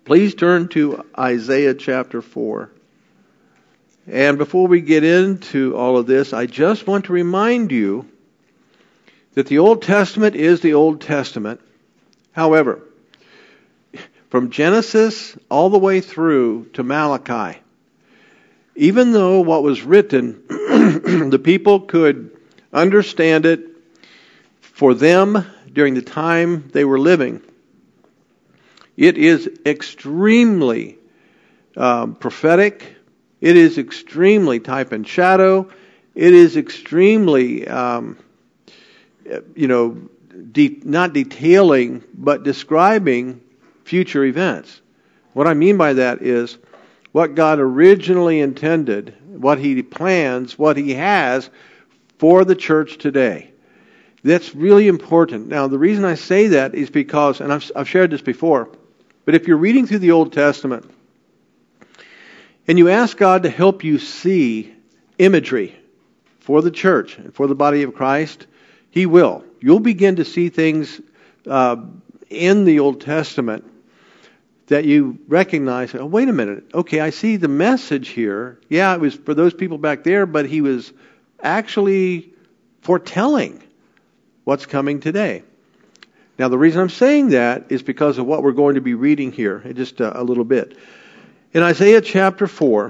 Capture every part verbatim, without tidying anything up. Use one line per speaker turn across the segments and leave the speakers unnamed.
Please turn to Isaiah chapter four. And before we get into all of this, I just want to remind you that the Old Testament is the Old Testament. However, from Genesis all the way through to Malachi, even though what was written, the people could understand it for them during the time they were living, it is extremely um, prophetic. It is extremely type and shadow. It is extremely, um, you know, de- not detailing, but describing future events. What I mean by that is what God originally intended, what He plans, what He has for the church today. That's really important. Now, the reason I say that is because, and I've, I've shared this before, but if you're reading through the Old Testament and you ask God to help you see imagery for the church and for the body of Christ, He will. You'll begin to see things uh, in the Old Testament that you recognize, oh, wait a minute, okay, I see the message here. Yeah, it was for those people back there, but He was actually foretelling what's coming today. Now, the reason I'm saying that is because of what we're going to be reading here in just a, a little bit. In Isaiah chapter four,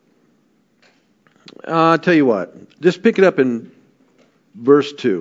uh, I'll tell you what, just pick it up in verse two.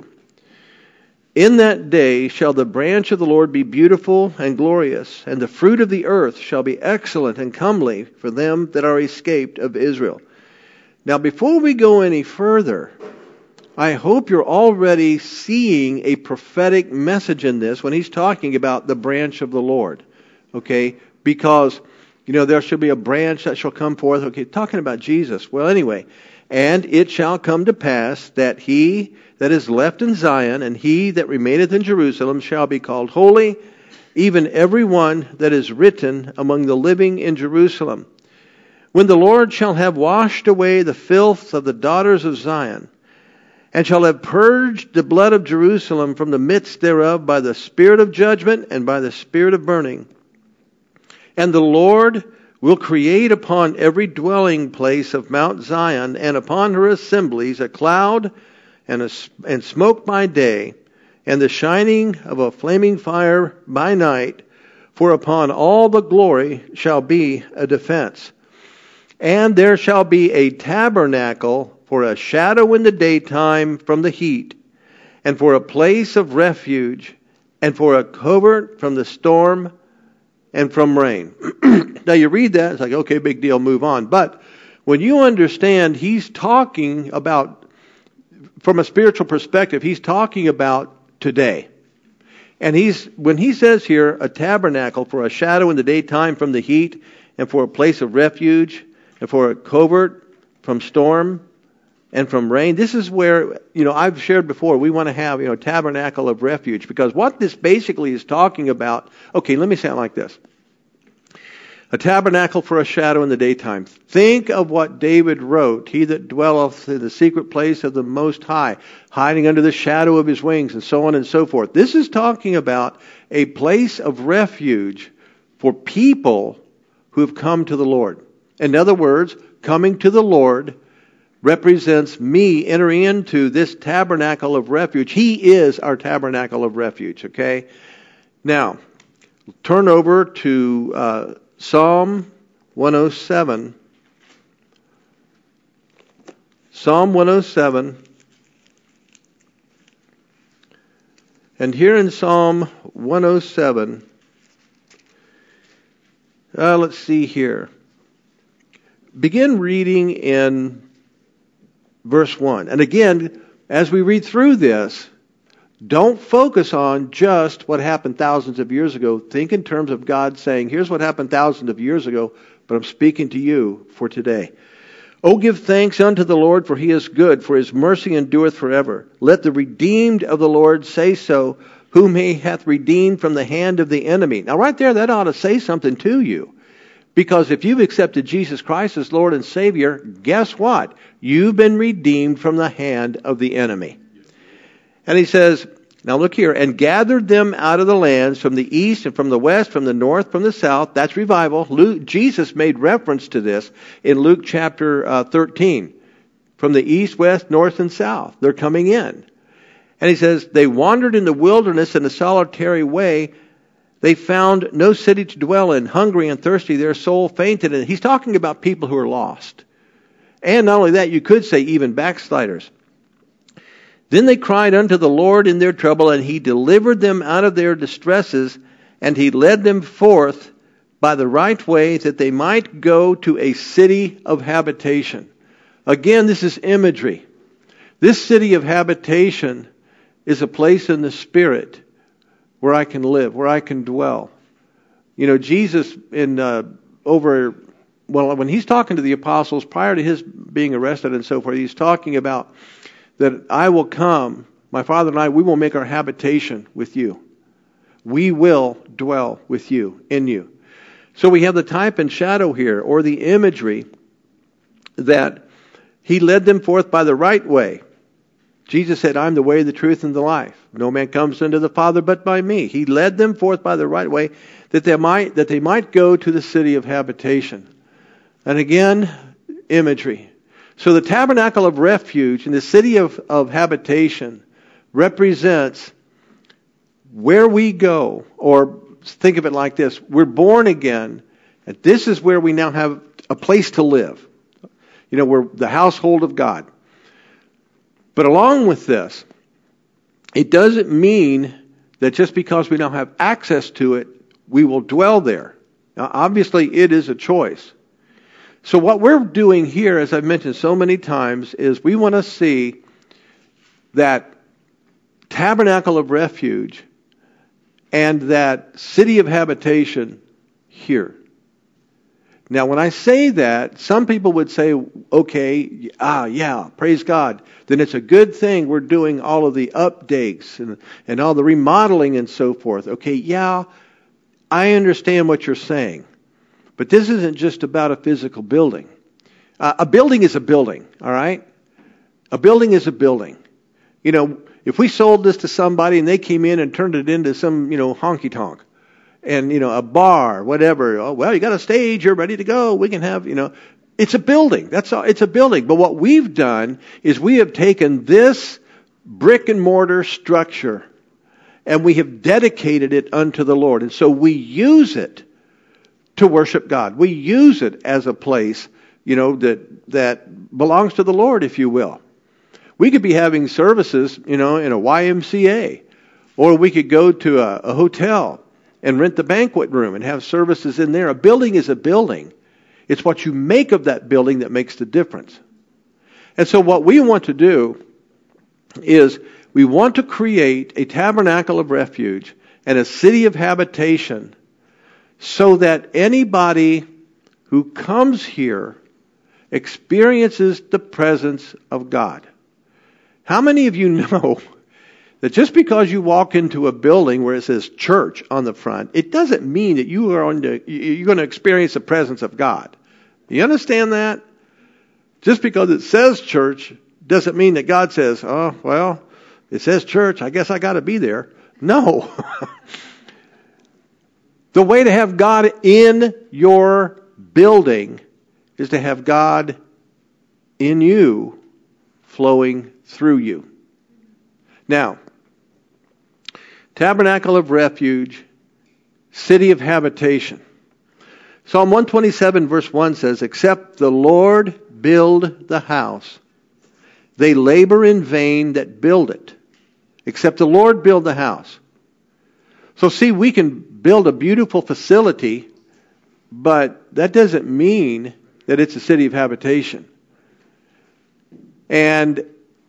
In that day shall the branch of the Lord be beautiful and glorious, and the fruit of the earth shall be excellent and comely for them that are escaped of Israel. Now, before we go any further, I hope you're already seeing a prophetic message in this when he's talking about the branch of the Lord. Okay? Because, you know, there shall be a branch that shall come forth. Okay, talking about Jesus. Well, anyway, and it shall come to pass that he that is left in Zion and he that remaineth in Jerusalem shall be called holy, even every one that is written among the living in Jerusalem. When the Lord shall have washed away the filth of the daughters of Zion, and shall have purged the blood of Jerusalem from the midst thereof by the spirit of judgment and by the spirit of burning. And the Lord will create upon every dwelling place of Mount Zion and upon her assemblies a cloud and, a, and smoke by day, and the shining of a flaming fire by night, for upon all the glory shall be a defense. And there shall be a tabernacle for a shadow in the daytime from the heat, and for a place of refuge, and for a covert from the storm and from rain. Now you read that, it's like, okay, big deal, move on. But when you understand he's talking about, from a spiritual perspective, he's talking about today. And he's when he says here, a tabernacle for a shadow in the daytime from the heat, and for a place of refuge, and for a covert from storm and from rain. This is where, you know, I've shared before, we want to have, you know, a tabernacle of refuge. Because what this basically is talking about, okay, let me say it like this. A tabernacle for a shadow in the daytime. Think of what David wrote, he that dwelleth in the secret place of the Most High, hiding under the shadow of His wings, and so on and so forth. This is talking about a place of refuge for people who have come to the Lord. In other words, coming to the Lord represents me entering into this tabernacle of refuge. He is our tabernacle of refuge, okay? Now, turn over to uh, Psalm one oh seven. Psalm one oh seven. And here in Psalm one oh seven, uh, let's see here. Begin reading in verse one. And again, as we read through this, don't focus on just what happened thousands of years ago. Think in terms of God saying, here's what happened thousands of years ago, but I'm speaking to you for today. O give thanks unto the Lord, for He is good, for His mercy endureth forever. Let the redeemed of the Lord say so, whom He hath redeemed from the hand of the enemy. Now right there, that ought to say something to you. Because if you've accepted Jesus Christ as Lord and Savior, guess what? You've been redeemed from the hand of the enemy. And he says, Now look here, and gathered them out of the lands from the east and from the west, from the north, from the south. That's revival. Luke, Jesus made reference to this in Luke chapter uh, thirteen. From the east, west, north, and south. They're coming in. And he says, they wandered in the wilderness in a solitary way. They found no city to dwell in. Hungry and thirsty, their soul fainted. And he's talking about people who are lost. And not only that, you could say even backsliders. Then they cried unto the Lord in their trouble, and he delivered them out of their distresses, and he led them forth by the right way, that they might go to a city of habitation. Again, this is imagery. This city of habitation is a place in the Spirit where I can live, where I can dwell. You know, Jesus in uh, over, well, when he's talking to the apostles prior to his being arrested and so forth, he's talking about that I will come, my Father and I, we will make our habitation with you. We will dwell with you, in you. So we have the type and shadow here, or the imagery that he led them forth by the right way. Jesus said, I'm the way, the truth, and the life. No man comes unto the Father but by me. He led them forth by the right way, that they might, that they might go to the city of habitation. And again, imagery. So the tabernacle of refuge and the city of, of habitation represents where we go, or think of it like this. We're born again, and this is where we now have a place to live. You know, we're the household of God. But along with this, it doesn't mean that just because we now have access to it, we will dwell there. Now, obviously, it is a choice. So what we're doing here, as I've mentioned so many times, is we want to see that tabernacle of refuge and that city of habitation here. Now, when I say that, some people would say, okay, ah, yeah, praise God. Then it's a good thing we're doing all of the updates and, and all the remodeling and so forth. Okay, yeah, I understand what you're saying. But this isn't just about a physical building. Uh, a building is a building, all right? A building is a building. You know, if we sold this to somebody and they came in and turned it into some, you know, honky-tonk, and, you know, a bar, whatever. Oh, well, you got a stage, you're ready to go. We can have, you know, it's a building. That's all. It's a building. But what we've done is we have taken this brick and mortar structure and we have dedicated it unto the Lord. And so we use it to worship God. We use it as a place, you know, that, that belongs to the Lord, if you will. We could be having services, you know, in a Y M C A, or we could go to a, a hotel and rent the banquet room and have services in there. A building is a building. It's what you make of that building that makes the difference. And so what we want to do is we want to create a tabernacle of refuge and a city of habitation so that anybody who comes here experiences the presence of God. How many of you know that just because you walk into a building where it says church on the front, it doesn't mean that you are on to, you're going to experience the presence of God. You understand that? Just because it says church doesn't mean that God says, oh, well, it says church, I guess I got to be there. No. The way to have God in your building is to have God in you, flowing through you. Now, tabernacle of refuge, city of habitation. Psalm one twenty-seven verse one says, except the Lord build the house, they labor in vain that build it. Except the Lord build the house. So see, we can build a beautiful facility, but that doesn't mean that it's a city of habitation. And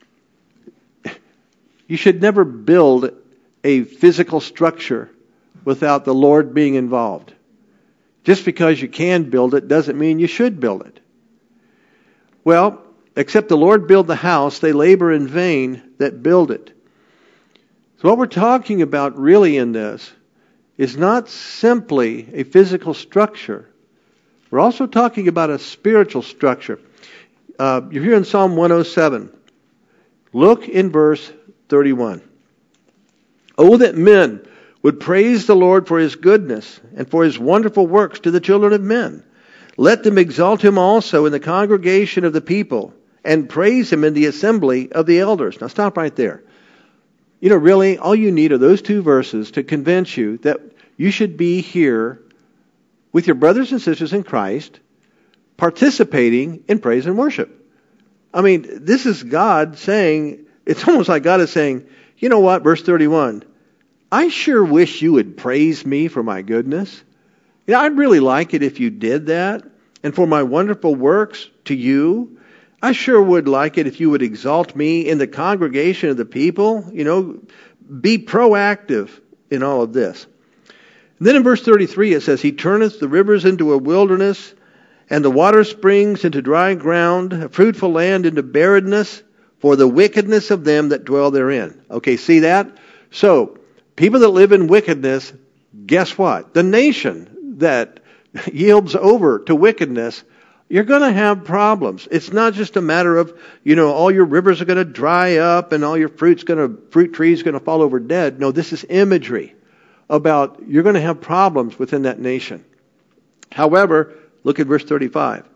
you should never build a physical structure without the Lord being involved. Just because you can build it doesn't mean you should build it. Well, except the Lord build the house, they labor in vain that build it. So what we're talking about really in this is not simply a physical structure. We're also talking about a spiritual structure. Uh, you're here in Psalm one oh seven. Look in verse thirty-one. Oh, that men would praise the Lord for his goodness and for his wonderful works to the children of men. Let them exalt him also in the congregation of the people and praise him in the assembly of the elders. Now stop right there. You know, really, all you need are those two verses to convince you that you should be here with your brothers and sisters in Christ, participating in praise and worship. I mean, this is God saying, it's almost like God is saying, you know what, verse thirty-one, I sure wish you would praise me for my goodness. You know, I'd really like it if you did that. And for my wonderful works to you, I sure would like it if you would exalt me in the congregation of the people. You know, be proactive in all of this. And then in verse thirty-three it says, he turneth the rivers into a wilderness, and the water springs into dry ground, a fruitful land into barrenness, for the wickedness of them that dwell therein. Okay, see that? So, people that live in wickedness, guess what? The nation that yields over to wickedness, you're going to have problems. It's not just a matter of, you know, all your rivers are going to dry up and all your fruit's going to, fruit trees are going to fall over dead. No, this is imagery about you're going to have problems within that nation. However, look at verse thirty-five.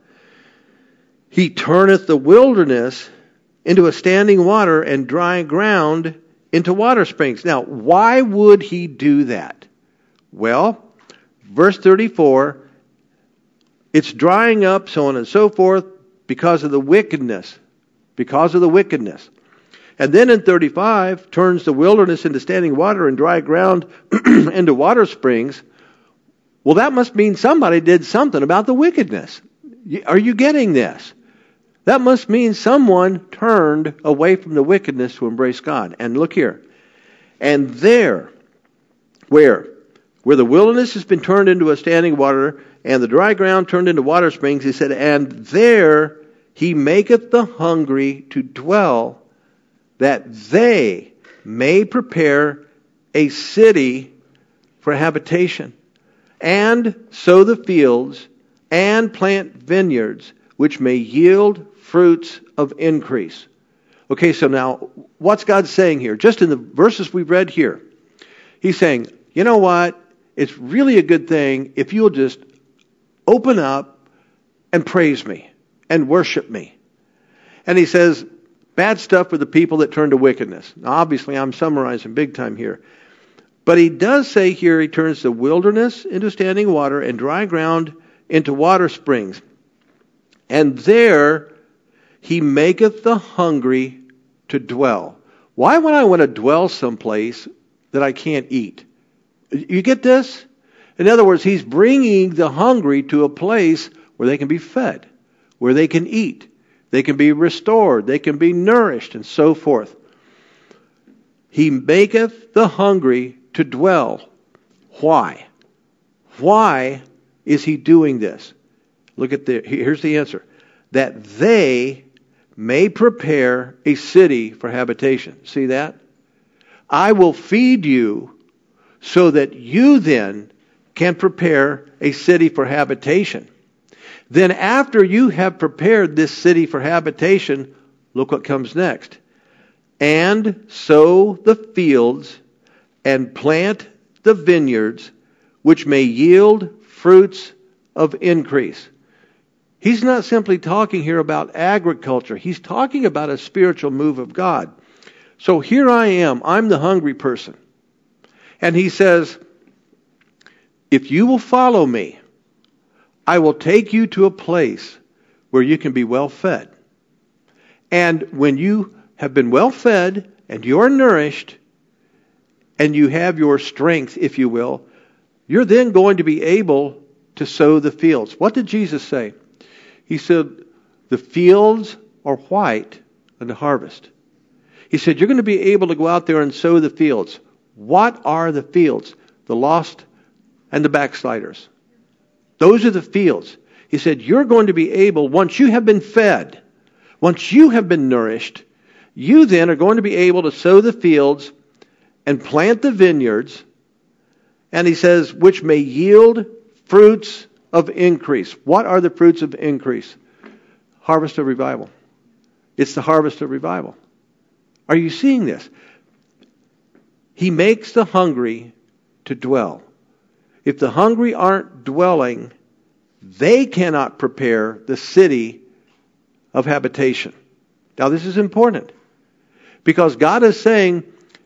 He turneth the wilderness into a standing water and dry ground into water springs. Now, why would he do that? Well, verse thirty-four, it's drying up, so on and so forth, because of the wickedness. Because of the wickedness. And then in thirty-five, turns the wilderness into standing water and dry ground into water springs. Well, that must mean somebody did something about the wickedness. Are you getting this? That must mean someone turned away from the wickedness to embrace God. And look here. And there, where? Where the wilderness has been turned into a standing water, and the dry ground turned into water springs, he said, and there he maketh the hungry to dwell, that they may prepare a city for habitation, and sow the fields, and plant vineyards, which may yield fruits of increase. Okay, so now, what's God saying here? Just in the verses we've read here, he's saying, you know what? It's really a good thing if you'll just open up and praise me and worship me. And he says, bad stuff for the people that turn to wickedness. Now, obviously, I'm summarizing big time here. But he does say here he turns the wilderness into standing water and dry ground into water springs. And there he maketh the hungry to dwell. Why would I want to dwell someplace that I can't eat? You get this? In other words, he's bringing the hungry to a place where they can be fed, where they can eat, they can be restored, they can be nourished, and so forth. He maketh the hungry to dwell. Why? Why is he doing this? Look at the, here's the answer. That they may prepare a city for habitation. See that? I will feed you so that you then can prepare a city for habitation. Then after you have prepared this city for habitation, look what comes next. And sow the fields and plant the vineyards, which may yield fruits of increase. He's not simply talking here about agriculture. He's talking about a spiritual move of God. So here I am. I'm the hungry person. And he says, if you will follow me, I will take you to a place where you can be well fed. And when you have been well fed and you're nourished and you have your strength, if you will, you're then going to be able to sow the fields. What did Jesus say? He said, the fields are white unto harvest. He said, you're going to be able to go out there and sow the fields. What are the fields? The lost and the backsliders. Those are the fields. He said, you're going to be able, once you have been fed, once you have been nourished, you then are going to be able to sow the fields and plant the vineyards. And he says, which may yield fruits of increase. What are the fruits of increase? Harvest of revival. It's the harvest of revival. Are you seeing this? He makes the hungry to dwell. If the hungry aren't dwelling, they cannot prepare the city of habitation. Now this is important, because God is saying,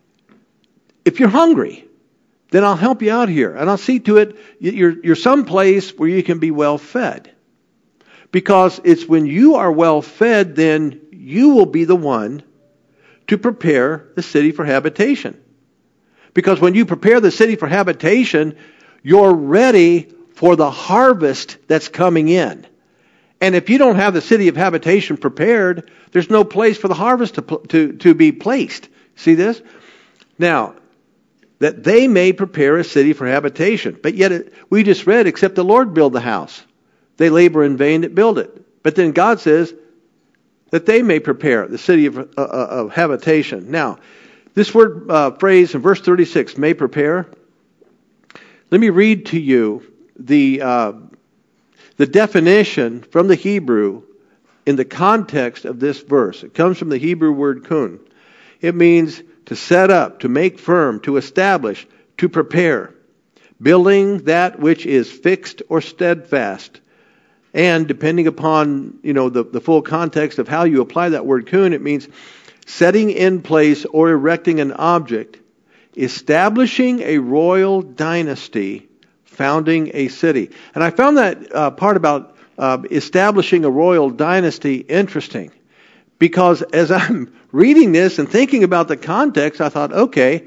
if you're hungry, then I'll help you out here, and I'll see to it you're, you're someplace where you can be well fed. Because it's when you are well fed, then you will be the one to prepare the city for habitation. Because when you prepare the city for habitation, you're ready for the harvest that's coming in. And if you don't have the city of habitation prepared, there's no place for the harvest to, to, to be placed. See this? Now, that they may prepare a city for habitation. But yet, it, we just read, except the Lord build the house, they labor in vain that build it. But then God says that they may prepare the city of, uh, of habitation. Now, this word uh, phrase in verse thirty-six, may prepare. Let me read to you the uh, the definition from the Hebrew in the context of this verse. It comes from the Hebrew word kun. It means to set up, to make firm, to establish, to prepare, building that which is fixed or steadfast. And depending upon, you know, the, the full context of how you apply that word kun, it means setting in place or erecting an object, establishing a royal dynasty, founding a city. And I found that uh, part about uh, establishing a royal dynasty interesting, because as I'm reading this and thinking about the context, I thought, okay,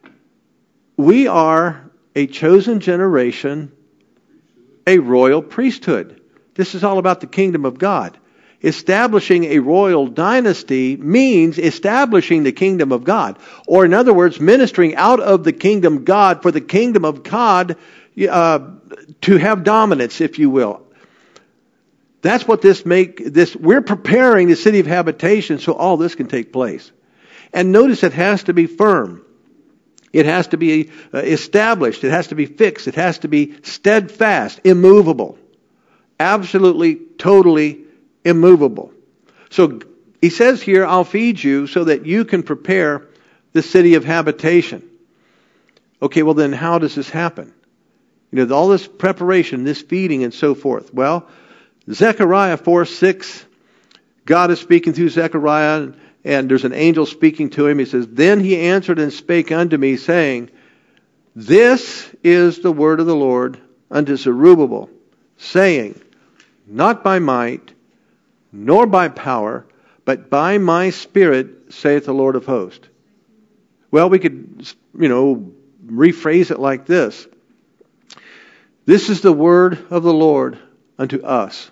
we are a chosen generation, a royal priesthood. This is all about the kingdom of God. Establishing a royal dynasty means establishing the kingdom of God. Or in other words, ministering out of the kingdom of God for the kingdom of God uh, to have dominance, if you will. That's what this make this. We're preparing the city of habitation so all this can take place. And notice it has to be firm. It has to be uh, established. It has to be fixed. It has to be steadfast, immovable. Absolutely, totally immovable. So he says here, I'll feed you so that you can prepare the city of habitation. Okay, well then how does this happen? You know, all this preparation, this feeding and so forth. Well, Zechariah four six, God is speaking through Zechariah, and, and there's an angel speaking to him. He says, then he answered and spake unto me, saying, this is the word of the Lord unto Zerubbabel, saying, not by might, nor by power, but by my Spirit, saith the Lord of hosts. Well, we could, you know, rephrase it like this. This is the word of the Lord unto us.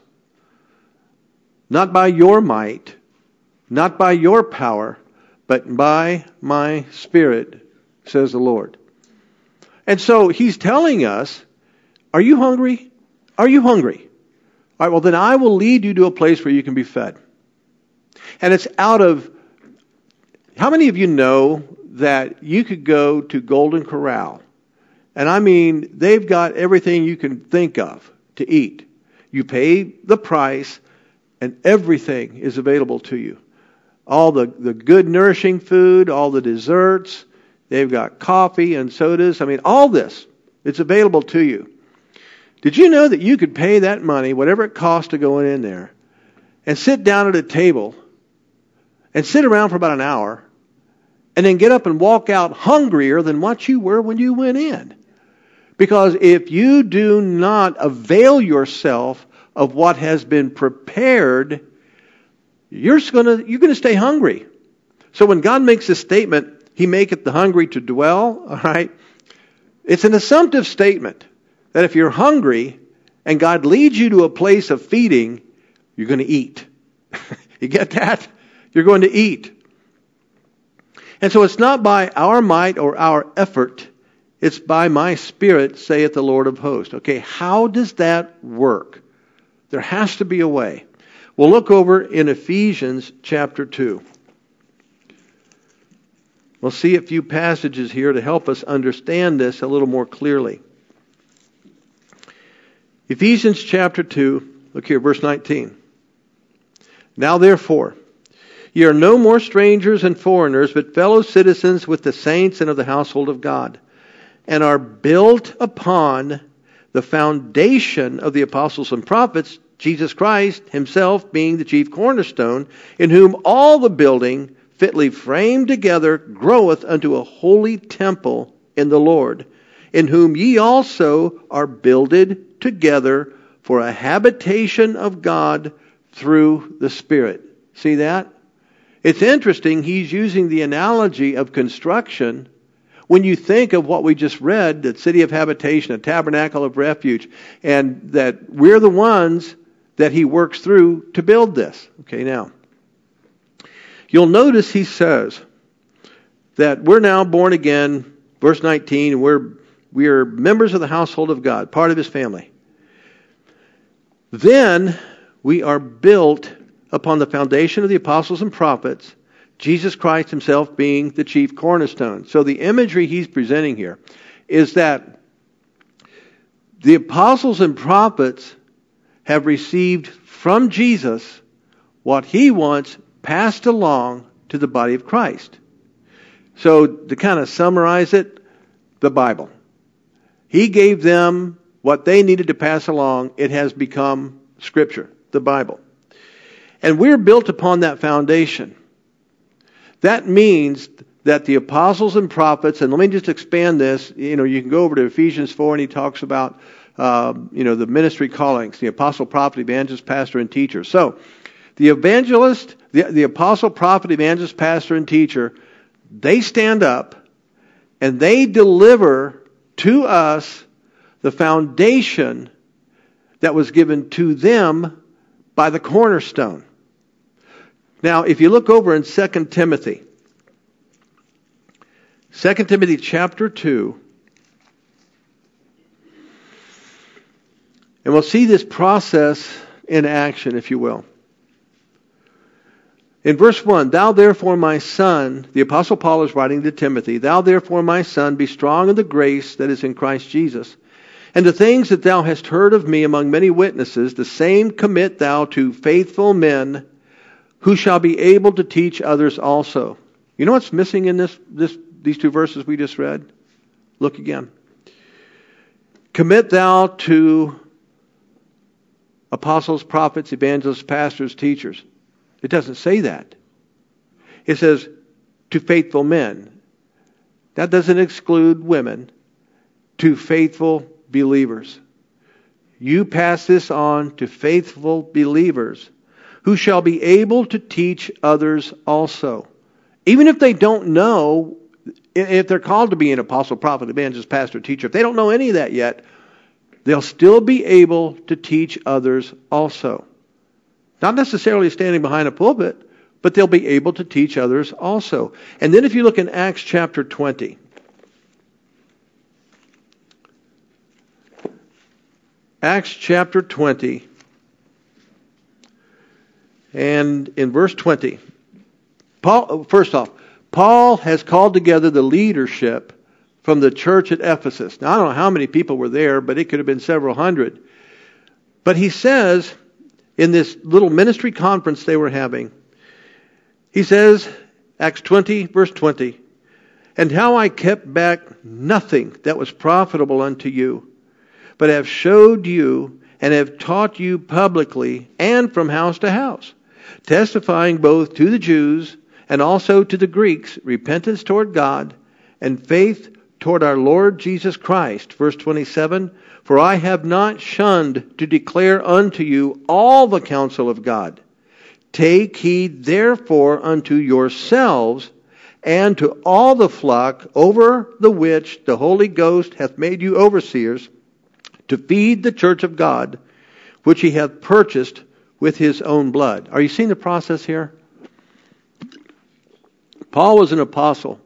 Not by your might, not by your power, but by my Spirit, says the Lord. And so he's telling us, are you hungry? Are you hungry? All right, well then I will lead you to a place where you can be fed. And it's out of, how many of you know that you could go to Golden Corral, and I mean, they've got everything you can think of to eat. You pay the price, and everything is available to you. All the, the good nourishing food, all the desserts, they've got coffee and sodas. I mean, all this, it's available to you. Did you know that you could pay that money, whatever it costs to go in there, and sit down at a table and sit around for about an hour, and then get up and walk out hungrier than what you were when you went in? Because if you do not avail yourself of what has been prepared, you're going to you're going to stay hungry. So when God makes this statement, He maketh the hungry to dwell, all right? It's an assumptive statement that if you're hungry and God leads you to a place of feeding, you're going to eat. You get that? You're going to eat. And so it's not by our might or our effort. It's by my Spirit, saith the Lord of hosts. Okay, how does that work? There has to be a way. We'll look over in Ephesians chapter two. We'll see a few passages here to help us understand this a little more clearly. Ephesians chapter two, look here, verse nineteen. Now therefore, Ye are no more strangers and foreigners, but fellow citizens with the saints and of the household of God, and are built upon the foundation of the apostles and prophets, Jesus Christ himself being the chief cornerstone, in whom all the building, fitly framed together, groweth unto a holy temple in the Lord, in whom ye also are builded together for a habitation of God through the Spirit. See that? It's interesting, he's using the analogy of construction. When you think of what we just read, the city of habitation, a tabernacle of refuge, and that we're the ones that he works through to build this. Okay, now, you'll notice he says that we're now born again, verse nineteen, and we're, we are members of the household of God, part of his family. Then we are built upon the foundation of the apostles and prophets, Jesus Christ himself being the chief cornerstone. So the imagery he's presenting here is that the apostles and prophets have received from Jesus what he wants passed along to the body of Christ. So to kind of summarize it, the Bible. He gave them what they needed to pass along. It has become Scripture, the Bible. And we're built upon that foundation. That means that the apostles and prophets, and let me just expand this, you know, you can go over to Ephesians four and he talks about, uh, you know, the ministry callings, the apostle, prophet, evangelist, pastor, and teacher. So, the evangelist, the, the apostle, prophet, evangelist, pastor, and teacher, they stand up and they deliver to us the foundation that was given to them by the cornerstone. Now, if you look over in Second Timothy, Second Timothy chapter two, and we'll see this process in action, if you will. In verse one, Thou therefore, my son, the Apostle Paul is writing to Timothy, Thou therefore, my son, be strong in the grace that is in Christ Jesus. And the things that thou hast heard of me among many witnesses, the same commit thou to faithful men, who shall be able to teach others also. You know what's missing in this, this these two verses we just read? Look again. Commit thou to apostles, prophets, evangelists, pastors, teachers. It doesn't say that. It says to faithful men. That doesn't exclude women. To faithful believers. You pass this on to faithful believers, who shall be able to teach others also. Even if they don't know, if they're called to be an apostle, prophet, evangelist, pastor, teacher, if they don't know any of that yet, they'll still be able to teach others also. Not necessarily standing behind a pulpit, but they'll be able to teach others also. And then if you look in Acts chapter twenty, Acts chapter twenty, and in verse twenty, Paul, first off, Paul has called together the leadership from the church at Ephesus. Now, I don't know how many people were there, but it could have been several hundred. But he says, in this little ministry conference they were having, he says, Acts twenty, verse twenty, And how I kept back nothing that was profitable unto you, but have showed you and have taught you publicly and from house to house, testifying both to the Jews and also to the Greeks repentance toward God and faith toward our Lord Jesus Christ. Verse twenty-seven, For I have not shunned to declare unto you all the counsel of God. Take heed therefore unto yourselves and to all the flock over the which the Holy Ghost hath made you overseers, to feed the church of God, which he hath purchased with his own blood. Are you seeing the process here? Paul was an apostle.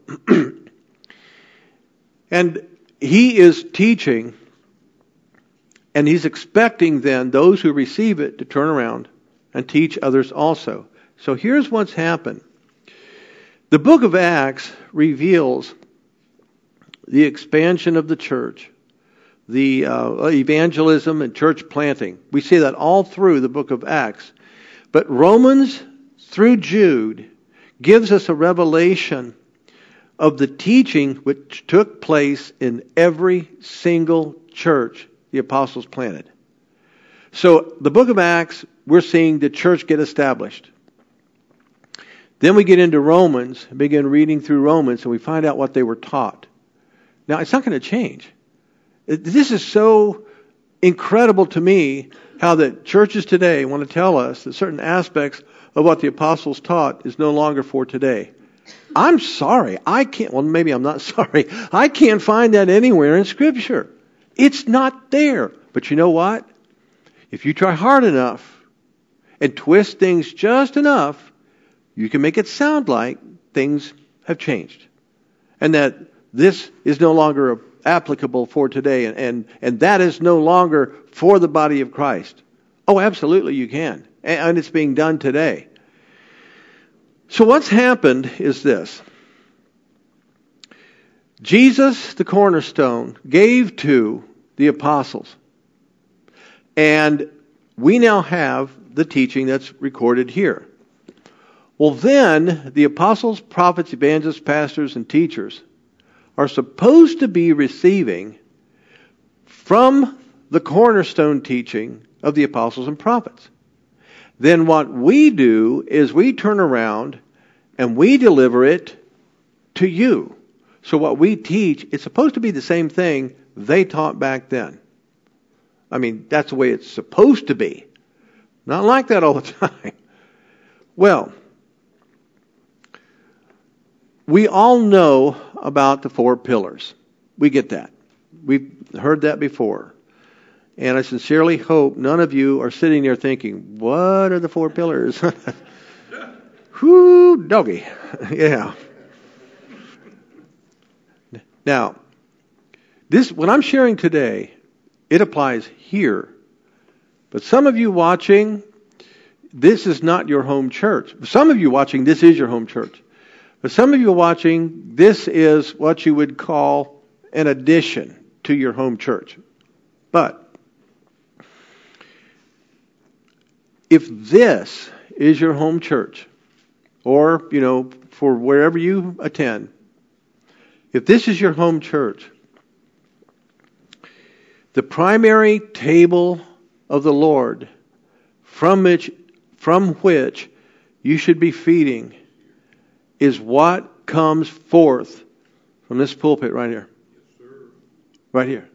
And he is teaching, and he's expecting then those who receive it to turn around and teach others also. So here's what's happened. The book of Acts reveals the expansion of the church, the uh, evangelism and church planting. We see that all through the book of Acts. But Romans through Jude gives us a revelation of the teaching which took place in every single church the apostles planted. So the book of Acts, we're seeing the church get established. Then we get into Romans, begin reading through Romans, and we find out what they were taught. Now, it's not going to change. This is so incredible to me how that churches today want to tell us that certain aspects of what the apostles taught is no longer for today. I'm sorry. I can't, well, maybe I'm not sorry. I can't find that anywhere in Scripture. It's not there. But you know what? If you try hard enough and twist things just enough, you can make it sound like things have changed. And that this is no longer applicable for today, and, and, and that is no longer for the body of Christ. Oh, absolutely you can. And, and it's being done today. So what's happened is this. Jesus, the cornerstone, gave to the apostles. And we now have the teaching that's recorded here. Well, then, the apostles, prophets, evangelists, pastors, and teachers are supposed to be receiving from the cornerstone teaching of the apostles and prophets. Then what we do is we turn around and we deliver it to you. So what we teach, it's supposed to be the same thing they taught back then. I mean, that's the way it's supposed to be. Not like that all the time. Well, we all know about the four pillars. We get that. We've heard that before. And I sincerely hope none of you are sitting there thinking, what are the four pillars? Whoo, doggy. Yeah. Now, this, what I'm sharing today, it applies here. But some of you watching, this is not your home church. Some of you watching, this is your home church. But some of you watching, this is what you would call an addition to your home church. But if this is your home church, or, you know, for wherever you attend, if this is your home church, the primary table of the Lord from which, from which you should be feeding is what comes forth from this pulpit right here. Yes, sir. Right here.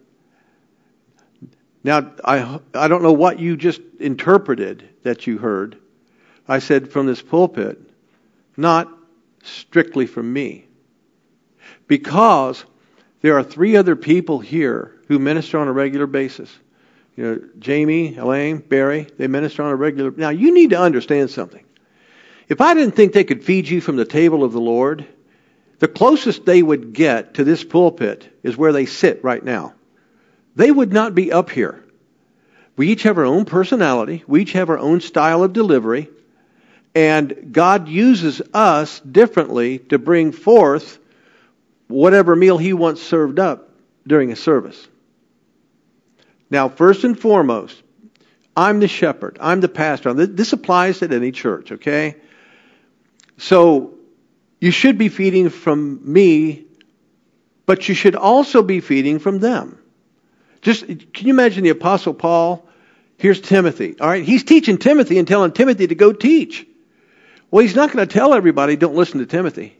Now, I, I don't know what you just interpreted that you heard. I said from this pulpit, not strictly from me. Because there are three other people here who minister on a regular basis. You know, Jamie, Elaine, Barry, they minister on a regular... Now, you need to understand something. If I didn't think they could feed you from the table of the Lord, the closest they would get to this pulpit is where they sit right now. They would not be up here. We each have our own personality. We each have our own style of delivery. And God uses us differently to bring forth whatever meal He wants served up during a service. Now, first and foremost, I'm the shepherd. I'm the pastor. This applies at any church, okay? So, you should be feeding from me, but you should also be feeding from them. Just, can you imagine the Apostle Paul? Here's Timothy. All right, he's teaching Timothy and telling Timothy to go teach. Well, he's not going to tell everybody, don't listen to Timothy.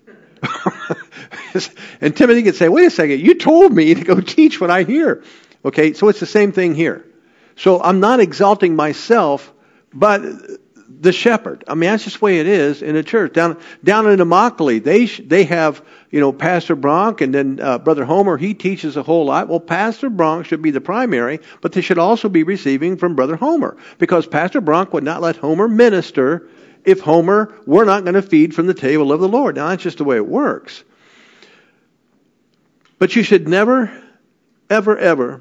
And Timothy can say, wait a second, you told me to go teach what I hear. Okay, so it's the same thing here. So I'm not exalting myself, but the shepherd. I mean, that's just the way it is in a church. Down down in Immokalee, they they have, you know, Pastor Bronk, and then uh, Brother Homer, he teaches a whole lot. Well, Pastor Bronk should be the primary, but they should also be receiving from Brother Homer, because Pastor Bronk would not let Homer minister if Homer were not going to feed from the table of the Lord. Now, that's just the way it works. But you should never, ever, ever...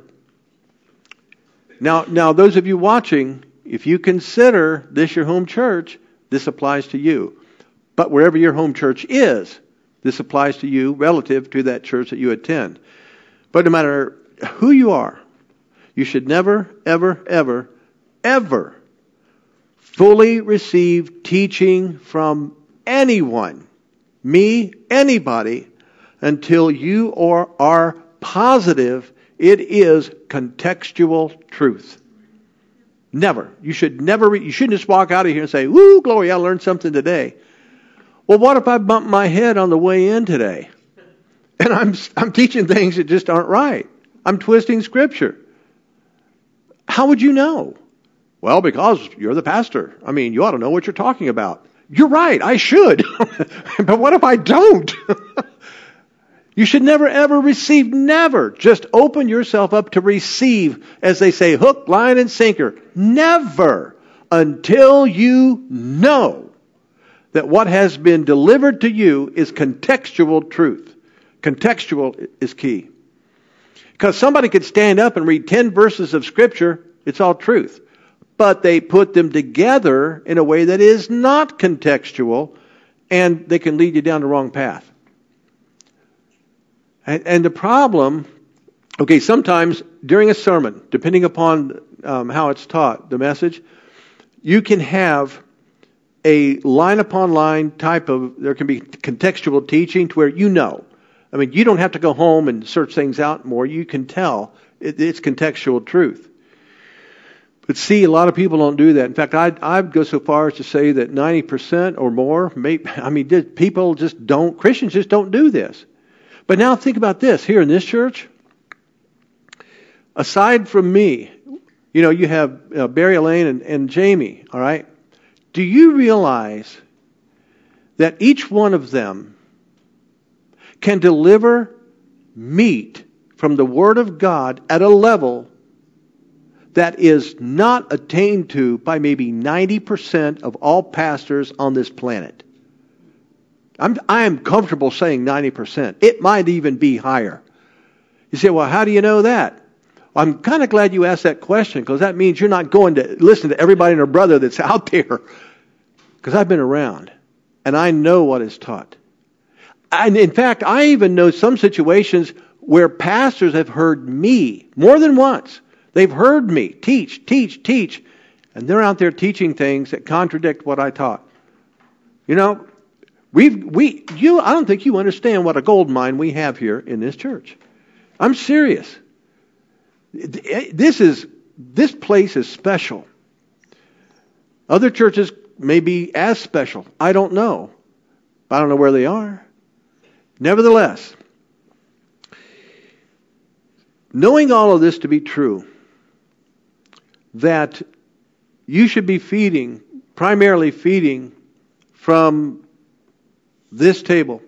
Now, now, those of you watching, if you consider this your home church, this applies to you. But wherever your home church is, this applies to you relative to that church that you attend. But no matter who you are, you should never, ever, ever, ever fully receive teaching from anyone me, anybody, until you are, are positive it is contextual truth. Never. You should never, re- you shouldn't just walk out of here and say, woo, glory, I learned something today. Well, what if I bump my head on the way in today? And I'm, I'm teaching things that just aren't right. I'm twisting Scripture. How would you know? Well, because you're the pastor. I mean, you ought to know what you're talking about. You're right, I should. But what if I don't? You should never, ever receive, never. Just open yourself up to receive, as they say, hook, line, and sinker. Never until you know that what has been delivered to you is contextual truth. Contextual is key. Because somebody could stand up and read ten verses of Scripture, it's all truth. But they put them together in a way that is not contextual, and they can lead you down the wrong path. And, and the problem, okay, sometimes during a sermon, depending upon um, how it's taught, the message, you can have a line upon line type of, there can be contextual teaching to where you know. I mean, you don't have to go home and search things out more. You can tell it, it's contextual truth. But see, a lot of people don't do that. In fact, I'd, I'd go so far as to say that ninety percent or more, may, I mean, people just don't, Christians just don't do this. But now think about this. Here in this church, aside from me, you know, you have uh, Barry, Elaine, and, and Jamie, all right? Do you realize that each one of them can deliver meat from the Word of God at a level that is not attained to by maybe ninety percent of all pastors on this planet? I'm, I am comfortable saying ninety percent. It might even be higher. You say, well, how do you know that? I'm kind of glad you asked that question, because that means you're not going to listen to everybody and their brother that's out there. Because I've been around, and I know what is taught. And in fact, I even know some situations where pastors have heard me more than once. They've heard me teach, teach, teach, and they're out there teaching things that contradict what I taught. You know, we've we you. I don't think you understand what a gold mine we have here in this church. I'm serious. This is this place is special. Other churches may be as special. I don't know. I don't know where they are. Nevertheless, knowing all of this to be true, that you should be feeding, primarily feeding from this table,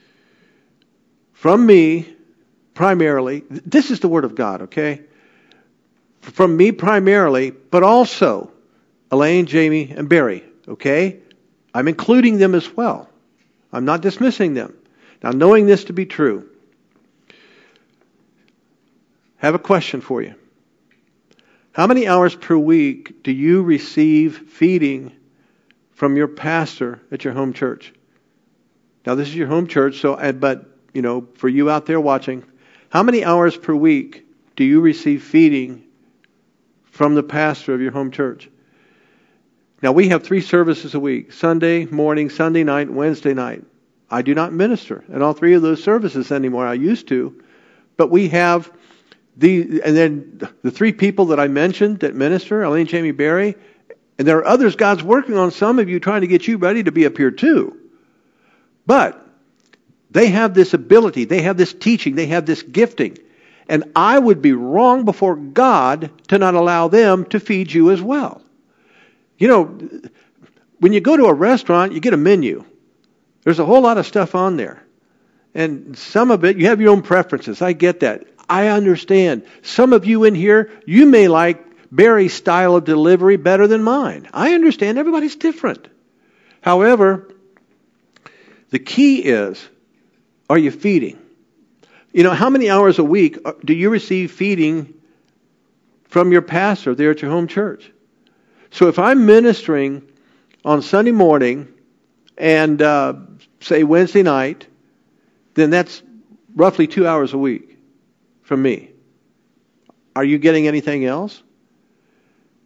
from me, primarily. This is the Word of God, okay? From me primarily, but also Elaine, Jamie, and Barry, okay? I'm including them as well. I'm not dismissing them. Now, knowing this to be true, I have a question for you. How many hours per week do you receive feeding from your pastor at your home church? Now, this is your home church, so but you know, for you out there watching, how many hours per week do you receive feeding from the pastor of your home church? Now, we have three services a week: Sunday morning, Sunday night, Wednesday night. I do not minister in all three of those services anymore. I used to, but we have the and then the three people that I mentioned that minister: Elaine, Jamie, Barry, and there are others. God's working on some of you, trying to get you ready to be up here too. But they have this ability, they have this teaching, they have this gifting, and I would be wrong before God to not allow them to feed you as well. You know, when you go to a restaurant, you get a menu. There's a whole lot of stuff on there. And some of it, you have your own preferences. I get that. I understand. Some of you in here, you may like Barry's style of delivery better than mine. I understand. Everybody's different. However, the key is, are you feeding? You know, how many hours a week do you receive feeding from your pastor there at your home church? So if I'm ministering on Sunday morning and uh, say Wednesday night, then that's roughly two hours a week from me. Are you getting anything else?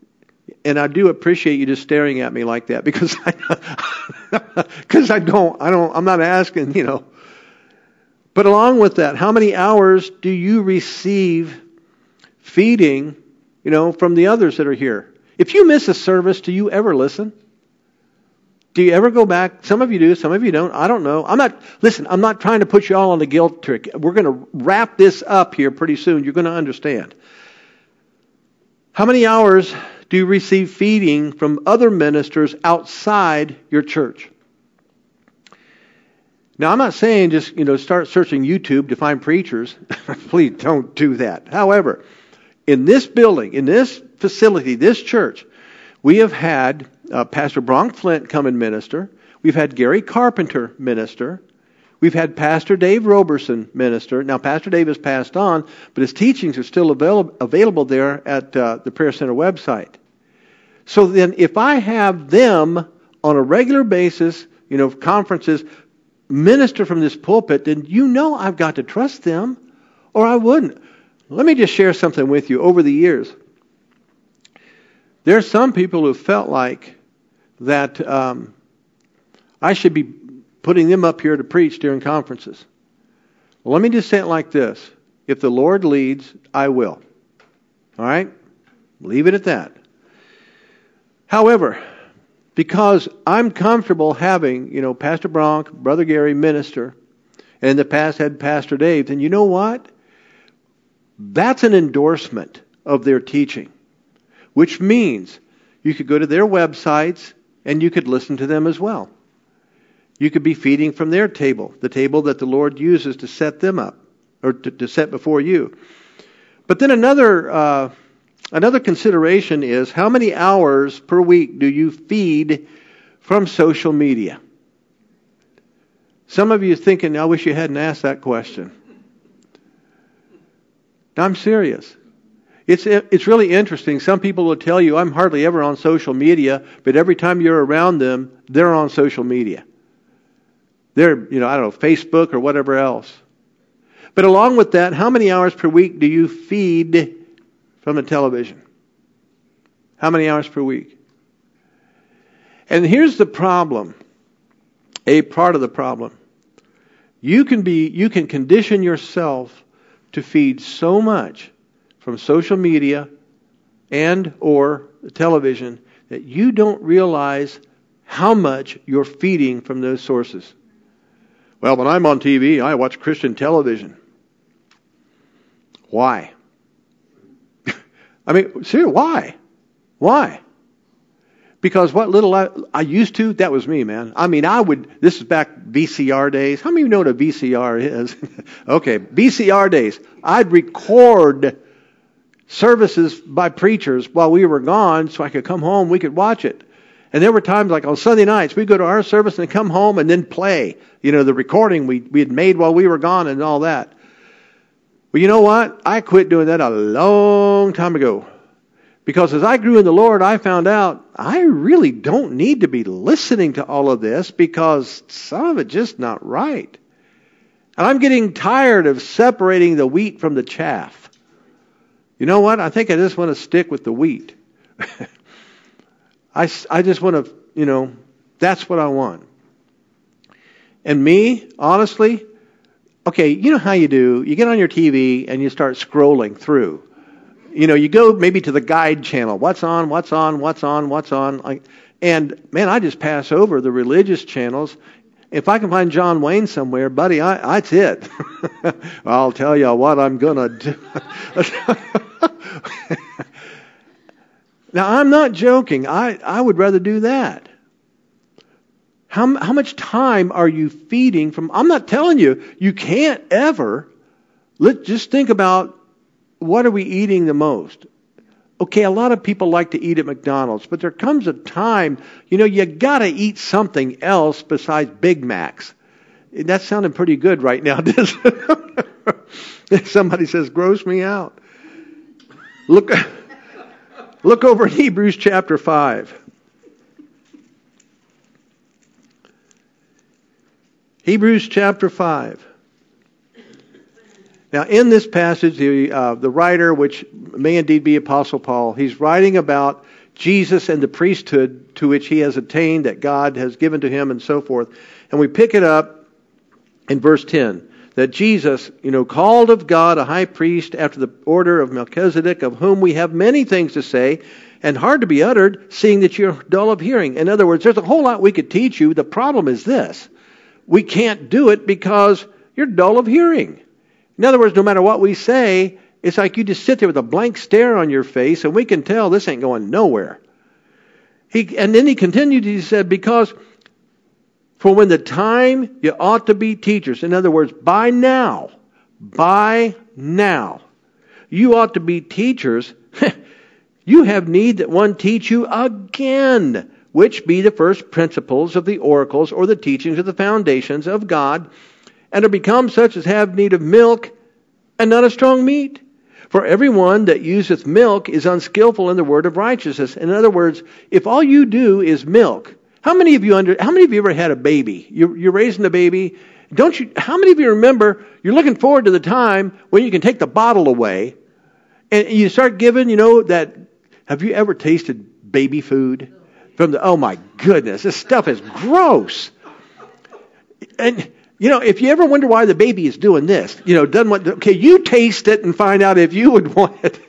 And I do appreciate you just staring at me like that because I, because I don't, I don't, I'm not asking, you know. But along with that, how many hours do you receive feeding, you know, from the others that are here? If you miss a service, do you ever listen? Do you ever go back? Some of you do, some of you don't. I don't know. I'm not, listen, I'm not trying to put you all on the guilt trick. We're going to wrap this up here pretty soon. You're going to understand. How many hours do you receive feeding from other ministers outside your church? Now, I'm not saying just, you know, start searching YouTube to find preachers. Please don't do that. However, in this building, in this facility, this church, we have had uh, Pastor Bronk Flint come and minister. We've had Gary Carpenter minister. We've had Pastor Dave Roberson minister. Now, Pastor Dave has passed on, but his teachings are still avail- available there at uh, the Prayer Center website. So then if I have them on a regular basis, you know, conferences, minister from this pulpit, then you know I've got to trust them or I wouldn't. Let me just share something with you. Over the years, there are some people who felt like that um, I should be putting them up here to preach during conferences. Well, let me just say it like this. If the Lord leads, I will. All right? Leave it at that. However, because I'm comfortable having, you know, Pastor Bronk, Brother Gary minister, and in the past had Pastor Dave, then you know what? That's an endorsement of their teaching, which means you could go to their websites and you could listen to them as well. You could be feeding from their table, the table that the Lord uses to set them up, or to, to set before you. But then another uh, another consideration is how many hours per week do you feed from social media? Some of you are thinking, I wish you hadn't asked that question. I'm serious. It's it's really interesting. Some people will tell you, I'm hardly ever on social media, but every time you're around them, they're on social media. They're, you know, I don't know, Facebook or whatever else. But along with that, how many hours per week do you feed from the television? How many hours per week? And here's the problem. A part of the problem. You can be, you can condition yourself to feed so much from social media and or television that you don't realize how much you're feeding from those sources. Well, when I'm on T V, I watch Christian television. Why? I mean, seriously, why? Why? Because what little I, I used to, that was me, man. I mean, I would, this is back V C R days. How many of you know what a V C R is? Okay, V C R days. I'd record services by preachers while we were gone so I could come home, we could watch it. And there were times like on Sunday nights, we'd go to our service and come home and then play, you know, the recording we, we had made while we were gone and all that. Well, you know what? I quit doing that a long time ago. Because as I grew in the Lord, I found out I really don't need to be listening to all of this because some of it's just not right. And I'm getting tired of separating the wheat from the chaff. You know what? I think I just want to stick with the wheat. I, I just want to, you know, that's what I want. And me, honestly, okay, you know how you do. You get on your T V and you start scrolling through. You know, you go maybe to the guide channel. What's on, what's on, what's on, what's on. Like, and, man, I just pass over the religious channels. If I can find John Wayne somewhere, buddy, I, that's it. I'll tell you what I'm going to do. Now, I'm not joking. I, I would rather do that. How, how much time are you feeding from... I'm not telling you, you can't ever... Let just think about what are we eating the most? Okay, a lot of people like to eat at McDonald's, but there comes a time, you know, you got to eat something else besides Big Macs. That sounded pretty good right now, doesn't it? Somebody says, gross me out. Look, look over at Hebrews chapter five. Hebrews chapter five. Now, in this passage, the, uh, the writer, which may indeed be Apostle Paul, he's writing about Jesus and the priesthood to which he has attained, that God has given to him, and so forth. And we pick it up in verse ten. That Jesus, you know, called of God a high priest after the order of Melchizedek, of whom we have many things to say, and hard to be uttered, seeing that you're dull of hearing. In other words, there's a whole lot we could teach you. The problem is this. We can't do it because you're dull of hearing. In other words, no matter what we say, it's like you just sit there with a blank stare on your face, and we can tell this ain't going nowhere. He, and then he continued, he said, because for when the time you ought to be teachers. In other words, by now, by now, you ought to be teachers. You have need that one teach you again, which be the first principles of the oracles or the teachings of the foundations of God, and are become such as have need of milk and not of strong meat. For everyone that useth milk is unskillful in the word of righteousness. In other words, if all you do is milk, How many of you under? How many of you ever had a baby? You're, you're raising a baby. Don't you? How many of you remember? You're looking forward to the time when you can take the bottle away, and you start giving. You know that. Have you ever tasted baby food? From the oh my goodness, this stuff is gross. And you know, if you ever wonder why the baby is doing this, you know, doesn't want. Okay, you taste it and find out if you would want it.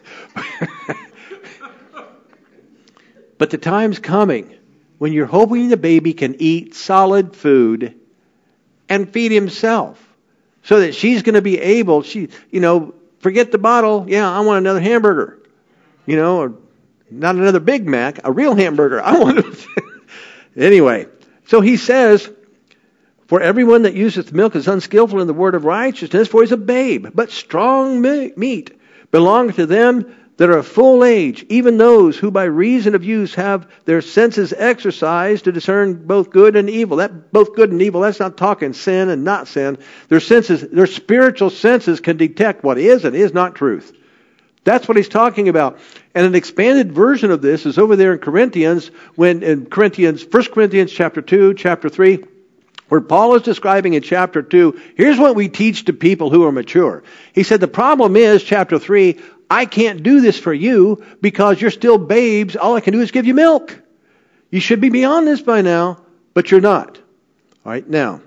But the time's coming when you're hoping the baby can eat solid food and feed himself, so that she's going to be able, she, you know, forget the bottle. Yeah, I want another hamburger, you know, or not another Big Mac, a real hamburger. I want it. Anyway, so he says, for everyone that useth milk is unskillful in the word of righteousness, for he's a babe. But strong meat belongeth to them that are of full age, even those who by reason of use have their senses exercised to discern both good and evil. That both good and evil, that's not talking sin and not sin. Their senses, their spiritual senses can detect what is and is not truth. That's what he's talking about. And an expanded version of this is over there in Corinthians, when in Corinthians, First Corinthians chapter two, chapter three, where Paul is describing in chapter two, here's what we teach to people who are mature. He said the problem is, chapter three, I can't do this for you because you're still babes. All I can do is give you milk. You should be beyond this by now, but you're not. All right, now,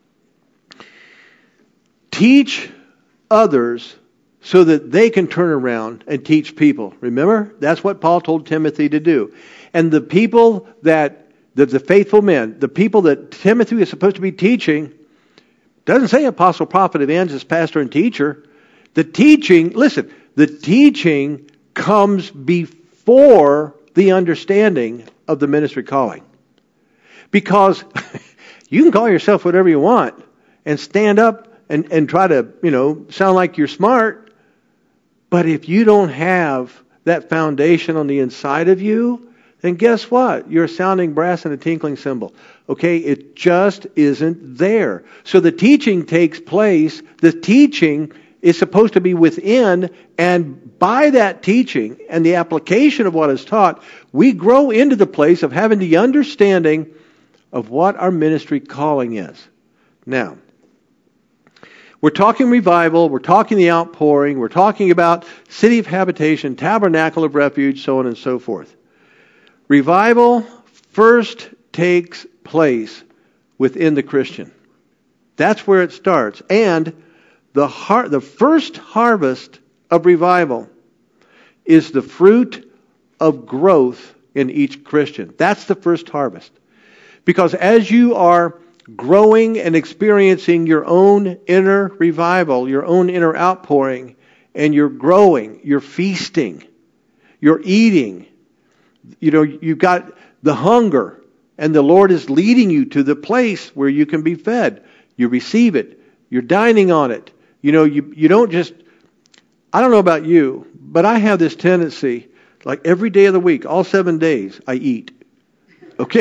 teach others so that they can turn around and teach people. Remember? That's what Paul told Timothy to do. And the people that, the, the faithful men, the people that Timothy is supposed to be teaching, doesn't say apostle, prophet, evangelist, pastor, and teacher. The teaching, listen, the teaching comes before the understanding of the ministry calling. Because you can call yourself whatever you want and stand up and, and try to, you know, sound like you're smart. But if you don't have that foundation on the inside of you, then guess what? You're a sounding brass and a tinkling cymbal. Okay? It just isn't there. So the teaching takes place. The teaching is supposed to be within, and by that teaching and the application of what is taught, we grow into the place of having the understanding of what our ministry calling is. Now, we're talking revival, we're talking the outpouring, we're talking about city of habitation, tabernacle of refuge, so on and so forth. Revival first takes place within the Christian. That's where it starts. And the har- the first harvest of revival is the fruit of growth in each Christian. That's the first harvest. Because as you are growing and experiencing your own inner revival, your own inner outpouring, and you're growing, you're feasting, you're eating, you know, you've got the hunger, and the Lord is leading you to the place where you can be fed. You receive it. You're dining on it. You know, you, you don't just, I don't know about you, but I have this tendency, like every day of the week, all seven days, I eat. Okay?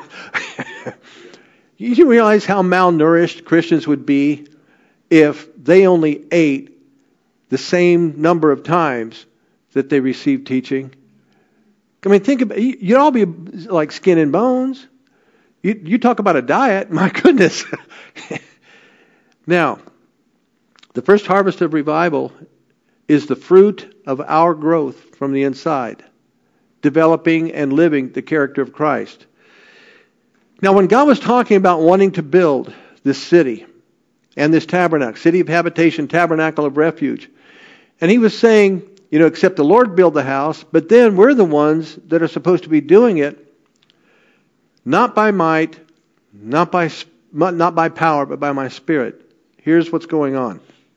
You realize how malnourished Christians would be if they only ate the same number of times that they received teaching? I mean, think about it. You'd all be like skin and bones. You, you talk about a diet, my goodness. Now, the first harvest of revival is the fruit of our growth from the inside. developing and living the character of Christ. Now, when God was talking about wanting to build this city and this tabernacle, city of habitation, tabernacle of refuge, and he was saying, you know, except the Lord build the house, but then we're the ones that are supposed to be doing it, not by might, not by not by power, but by my Spirit. Here's what's going on.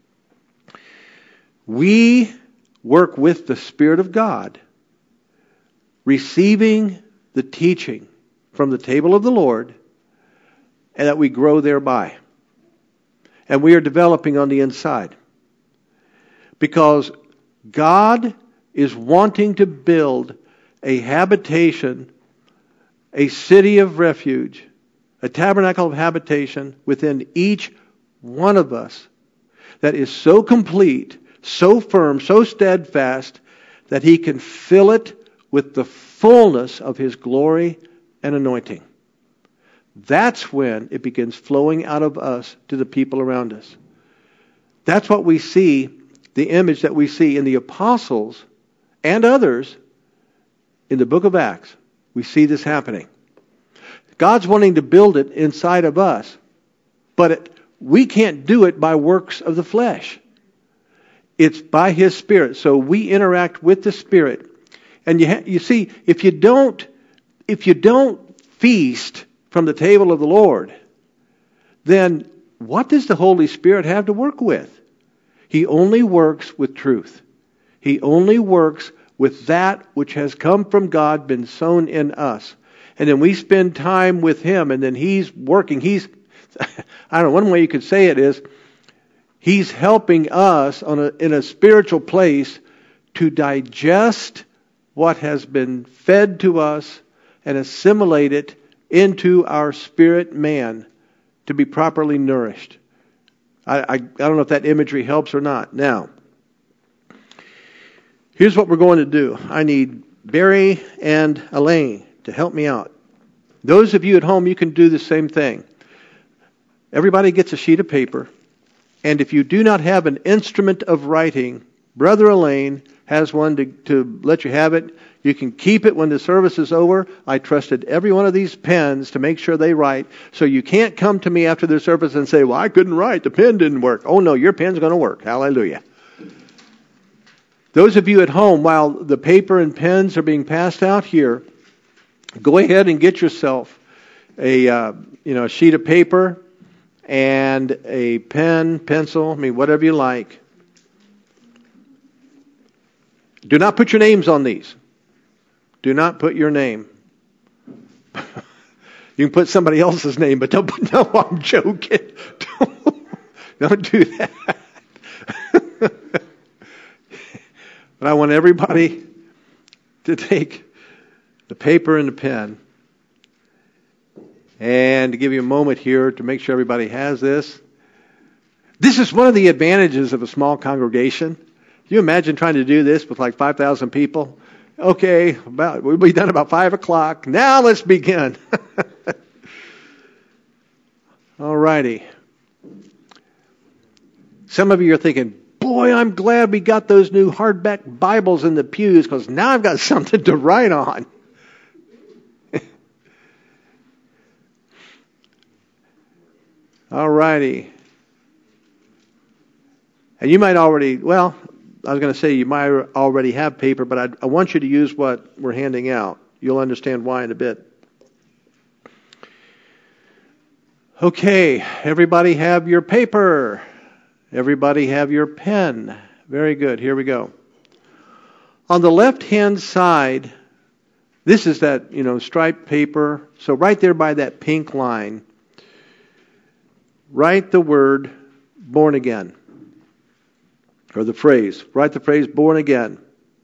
We work with the Spirit of God, receiving the teaching from the table of the Lord, and that we grow thereby. And we are developing on the inside. Because God is wanting to build a habitation, a city of refuge, a tabernacle of habitation within each one of us that is so complete, so firm, so steadfast, that He can fill it with the fullness of His glory and anointing. That's when it begins flowing out of us to the people around us. That's what we see, the image that we see in the apostles and others in the book of Acts. We see this happening. God's wanting to build it inside of us, but it, we can't do it by works of the flesh. It's by His Spirit. So we interact with the Spirit. And you, ha- you see, if you don't, if you don't feast from the table of the Lord, then what does the Holy Spirit have to work with? He only works with truth. He only works with that which has come from God, been sown in us. And then we spend time with Him, and then He's working. He's, I don't know, one way you could say it is, He's helping us on a, in a spiritual place to digest what has been fed to us and assimilate it into our spirit man to be properly nourished. I, I, I don't know if that imagery helps or not. Now, here's what we're going to do. I need Barry and Elaine to help me out. Those of you at home, you can do the same thing. Everybody gets a sheet of paper. And if you do not have an instrument of writing, Brother Elaine has one to, to let you have it. You can keep it when the service is over. I trusted every one of these pens to make sure they write. So you can't come to me after the service and say, well, I couldn't write. The pen didn't work. Oh, no, your pen's going to work. Hallelujah. Those of you at home, while the paper and pens are being passed out here, go ahead and get yourself a uh, you know a sheet of paper and a pen, pencil, I mean, whatever you like. Do not put your names on these. Do not put your name. You can put somebody else's name, but don't put, no, I'm joking. Don't, don't do that. But I want everybody to take the paper and the pen, and to give you a moment here to make sure everybody has this. This is one of the advantages of a small congregation. Can you imagine trying to do this with like five thousand people? Okay, about, we'll be done about five o'clock. Now let's begin. All righty. Some of you are thinking, boy, I'm glad we got those new hardback Bibles in the pews, because now I've got something to write on. All righty. And you might already, well, I was going to say you might already have paper, but I, I want you to use what we're handing out. You'll understand why in a bit. Okay, everybody have your paper. Everybody have your pen. Very good. Here we go. On the left-hand side, this is that, you know, striped paper. So right there by that pink line, write the word born again. Or the phrase. Write the phrase born again.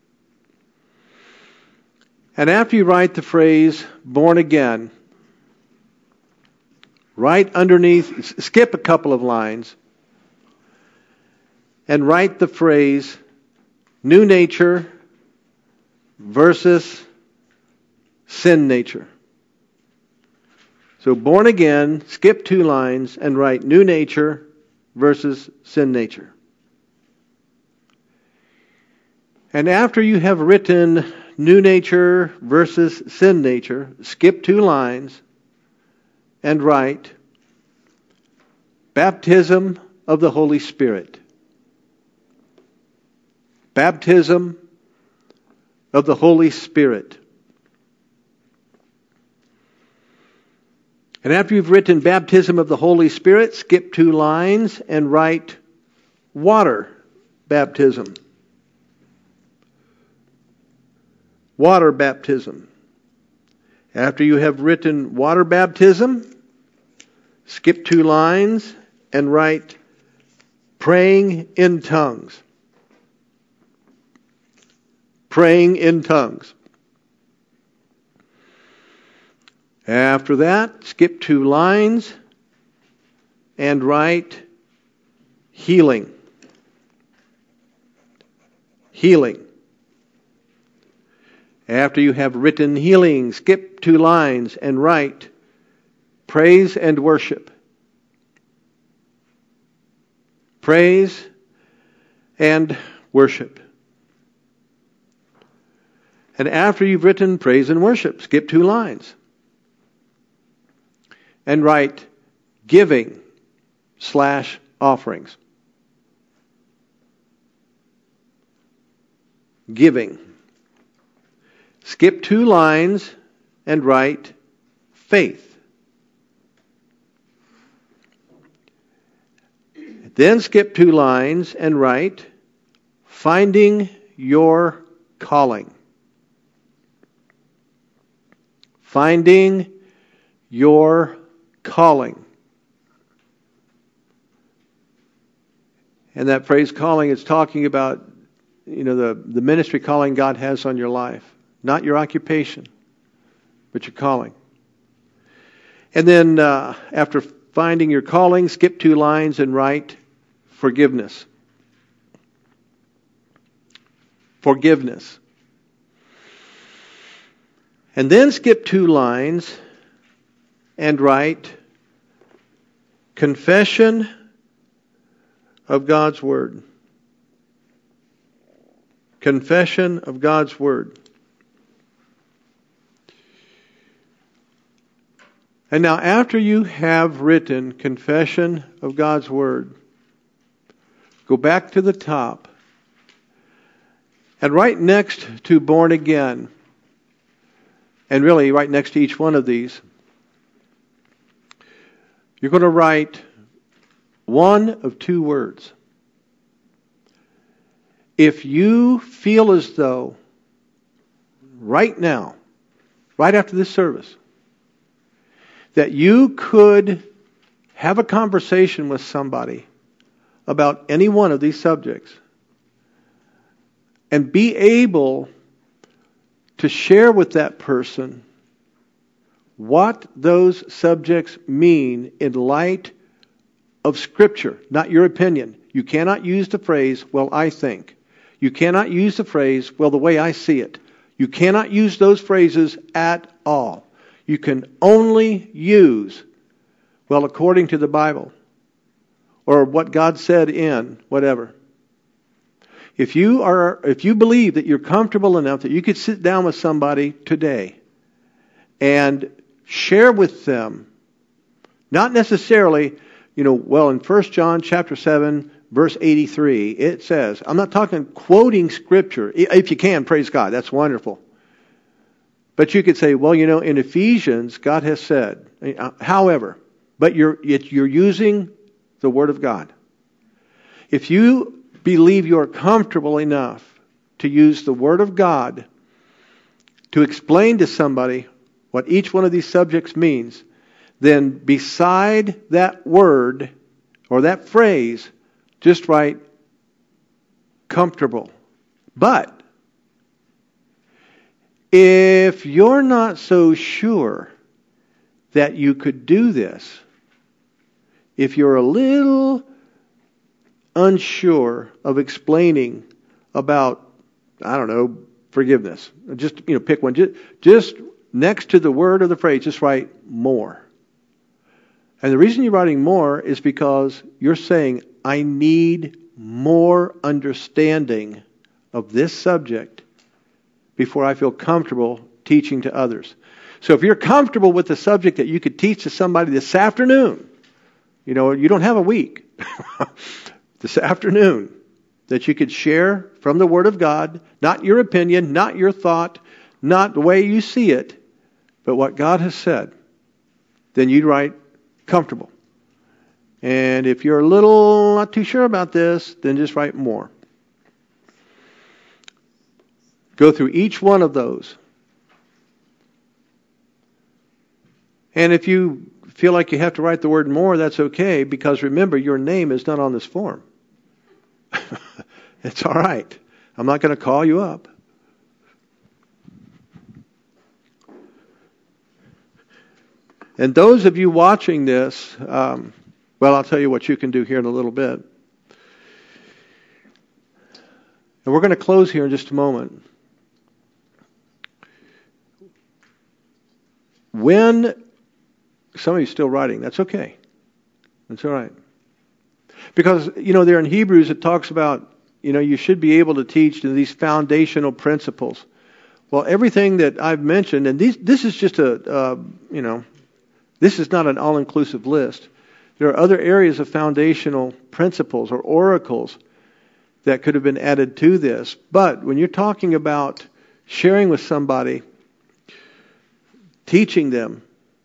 And after you write the phrase born again, right underneath, skip a couple of lines, and write the phrase new nature versus sin nature. So born again, skip two lines, and write new nature versus sin nature. And after you have written new nature versus sin nature, skip two lines and write baptism of the Holy Spirit. Baptism of the Holy Spirit. And after you've written baptism of the Holy Spirit, skip two lines and write water baptism. Water baptism. After you have written water baptism, skip two lines and write praying in tongues. Praying in tongues. After that, skip two lines and write healing. Healing. After you have written healing, skip two lines and write praise and worship. Praise and worship. And after you've written praise and worship, skip two lines and write giving slash offerings. Giving. Skip two lines and write faith. Then skip two lines and write finding your calling. Finding your calling. And that phrase calling is talking about, you know, the, the ministry calling God has on your life. Not your occupation, but your calling. And then uh, after finding your calling, skip two lines and write forgiveness. Forgiveness. And then skip two lines and write confession of God's Word. Confession of God's Word. And now after you have written confession of God's Word, go back to the top and right next to born again, and really right next to each one of these, you're going to write one of two words. If you feel as though right now, right after this service, that you could have a conversation with somebody about any one of these subjects and be able to share with that person what those subjects mean in light of Scripture, not your opinion. You cannot use the phrase, well, I think. You cannot use the phrase, well, the way I see it. You cannot use those phrases at all. You can only use, well, according to the Bible, or what God said in whatever. If you are, if you believe that you're comfortable enough that you could sit down with somebody today and share with them, not necessarily, you know, well, in First John chapter seven, verse eighty-three, it says, I'm not talking quoting Scripture. If you can, praise God, that's wonderful. But you could say, well, you know, in Ephesians, God has said, however, but you're you're using the Word of God. If you believe you're comfortable enough to use the Word of God to explain to somebody what each one of these subjects means, then beside that word or that phrase, just write comfortable. But if you're not so sure that you could do this, if you're a little unsure of explaining about, I don't know, forgiveness, just, you know, pick one. Just, just next to the word or the phrase, just write more. And the reason you're writing more is because you're saying, I need more understanding of this subject before I feel comfortable teaching to others. So if you're comfortable with the subject that you could teach to somebody this afternoon, you know, you don't have a week, this afternoon, that you could share from the Word of God, not your opinion, not your thought, not the way you see it, but what God has said, then you'd write comfortable. And if you're a little not too sure about this, then just write more. Go through each one of those. And if you feel like you have to write the word more, that's okay, because remember, your name is not on this form. It's all right. I'm not going to call you up. And those of you watching this, um, well, I'll tell you what you can do here in a little bit. And we're going to close here in just a moment. When, some of you are still writing, that's okay. That's all right. Because, you know, there in Hebrews it talks about, you know, you should be able to teach these foundational principles. Well, everything that I've mentioned, and these, this is just a, uh, you know, this is not an all-inclusive list. There are other areas of foundational principles or oracles that could have been added to this. But when you're talking about sharing with somebody, teaching them,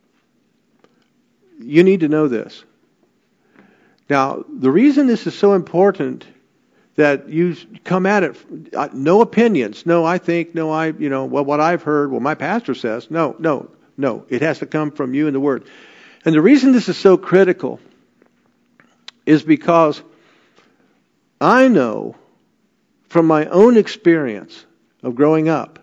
you need to know this. Now, the reason this is so important that you come at it, no opinions, no I think, no I, you know, well, what I've heard, well, my pastor says, no, no, no. It has to come from you and the Word. And the reason this is so critical is because I know from my own experience of growing up,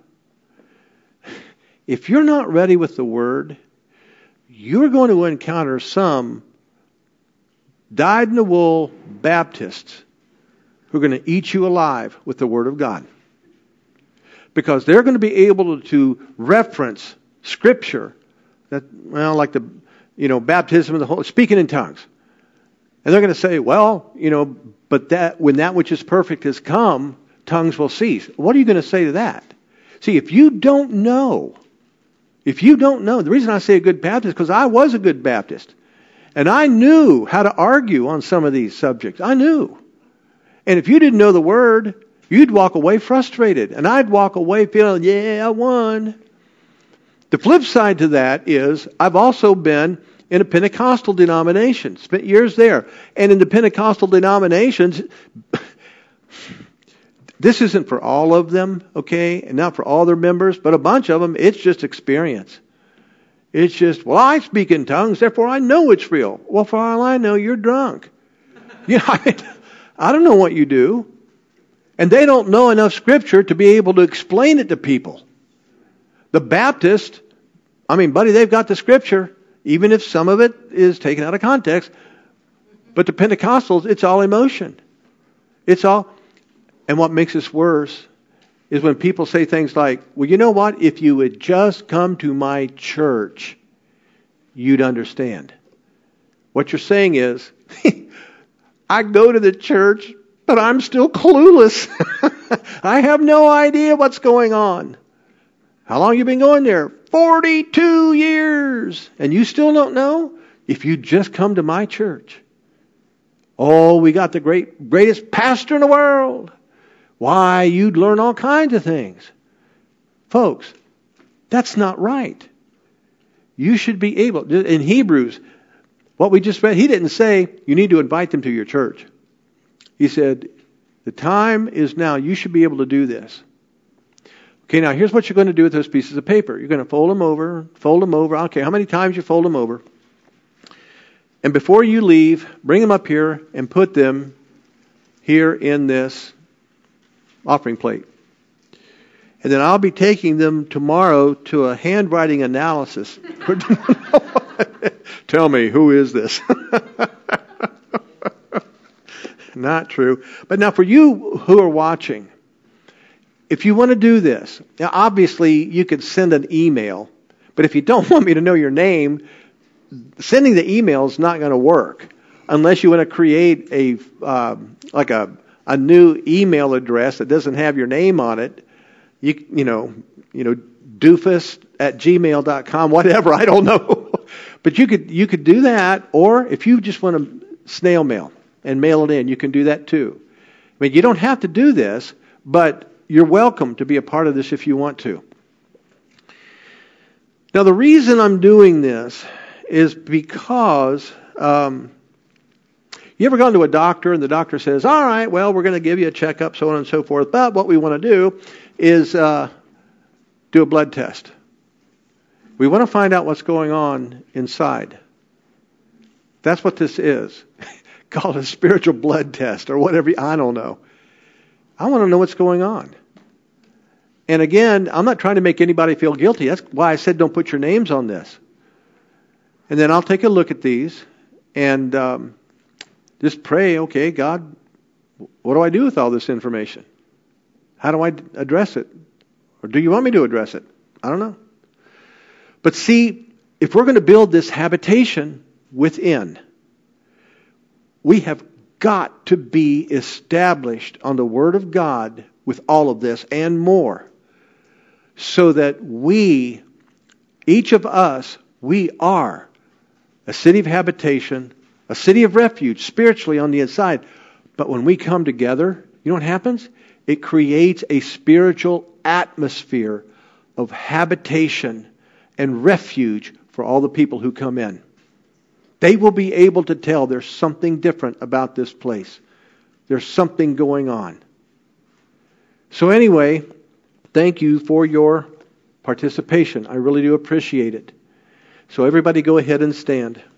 if you're not ready with the Word, you're going to encounter some dyed-in-the-wool Baptists who are going to eat you alive with the Word of God. Because they're going to be able to reference Scripture, that, well, like the, you know, baptism of the Holy, speaking in tongues. And they're going to say, well, you know, but that when that which is perfect has come, tongues will cease. What are you going to say to that? See, if you don't know, if you don't know, the reason I say a good Baptist is because I was a good Baptist. And I knew how to argue on some of these subjects. I knew. And if you didn't know the Word, you'd walk away frustrated. And I'd walk away feeling, yeah, I won. The flip side to that is I've also been in a Pentecostal denomination. Spent years there. And in the Pentecostal denominations, this isn't for all of them, okay? And not for all their members, but a bunch of them, it's just experience. It's just, well, I speak in tongues, therefore I know it's real. Well, for all I know, you're drunk. You know, I mean, I don't know what you do. And they don't know enough Scripture to be able to explain it to people. The Baptist, I mean, buddy, they've got the Scripture, even if some of it is taken out of context. But the Pentecostals, it's all emotion. It's all, and what makes this worse is when people say things like, well, you know what? If you would just come to my church, you'd understand. What you're saying is, I go to the church, but I'm still clueless. I have no idea what's going on. How long have you been going there? forty-two years. And you still don't know? If you just come to my church. Oh, we got the great, greatest pastor in the world. Why, you'd learn all kinds of things. Folks, that's not right. You should be able, in Hebrews, what we just read, he didn't say you need to invite them to your church. He said, the time is now. You should be able to do this. Okay, now here's what you're going to do with those pieces of paper. You're going to fold them over, fold them over. I don't care how many times you fold them over. And before you leave, bring them up here and put them here in this offering plate. And then I'll be taking them tomorrow to a handwriting analysis. Tell me, who is this? Not true. But now for you who are watching, if you want to do this, now obviously you could send an email. But if you don't want me to know your name, sending the email is not going to work unless you want to create a uh, like a a new email address that doesn't have your name on it. you you know, you know, doofus at gmail dot com, whatever, I don't know. But you could you could do that, or if you just want to snail mail and mail it in, you can do that too. I mean, you don't have to do this, but you're welcome to be a part of this if you want to. Now, the reason I'm doing this is because um, you ever gone to a doctor and the doctor says, all right, well, we're going to give you a checkup, so on and so forth, but what we want to do is uh, do a blood test. We want to find out what's going on inside. That's what this is. Called a spiritual blood test or whatever. I don't know. I want to know what's going on. And again, I'm not trying to make anybody feel guilty. That's why I said don't put your names on this. And then I'll take a look at these and um, just pray, okay, God, what do I do with all this information? How do I address it? Or do you want me to address it? I don't know. But see, if we're going to build this habitation within, we have got to be established on the Word of God with all of this and more, so that we, each of us, we are a city of habitation, a city of refuge spiritually on the inside. But when we come together, you know what happens? It creates a spiritual atmosphere of habitation and refuge for all the people who come in. They will be able to tell there's something different about this place. There's something going on. So anyway, thank you for your participation. I really do appreciate it. So everybody go ahead and stand.